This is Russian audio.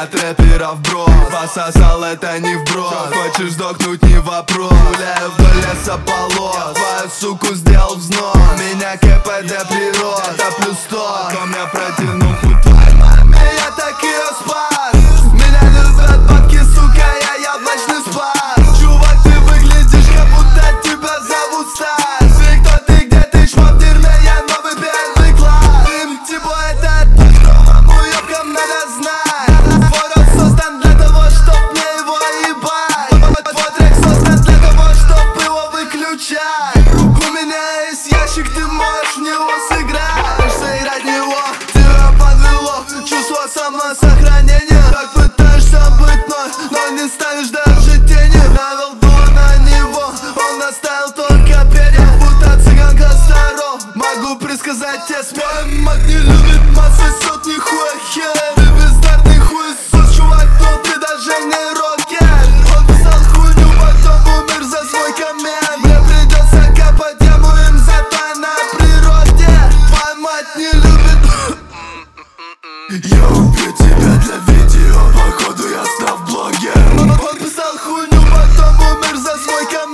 от рэперов, бро. Пососал это не вброс. Хочешь сдохнуть, не вопрос. Гуляю вдоль лесополос. Твою суку сделал взнос. Меня КПД прирост. Это плюс 100. Потом я протянул хуй твоей маме. Я так ее спас. Меня любят бабки, сука, я яблочный спас. Чувак, ты выглядишь, как будто тебя зовут Стас. Ты кто ты, где ты, шмот, я новый первый класс. Им типа это уёбкам надо знать. Твой рот создан для того, чтоб мне его ебать. Твой трек создан для того, чтоб его выключать. У меня есть ящик, ты можешь в него сыграть. Сыграть в него, тебя подвело чувство самосохранения. Так пытаешься быть мной, но не станешь даже тени. Навел дур на него, он оставил только перья. Будто цыганка старо, могу предсказать тебе смерть. Мать не любит массы, сотни хуя хер. Ты бездарный хуесос, чувак, но ты даже не рокер. Он писал хуйню, потом умер за свой коммент. Мне придется копать яму им зато на природе. Твоя мать не любит. Я убью тебя для видео, походу я став блогер. Он писал хуйню, потом умер за свой коммент.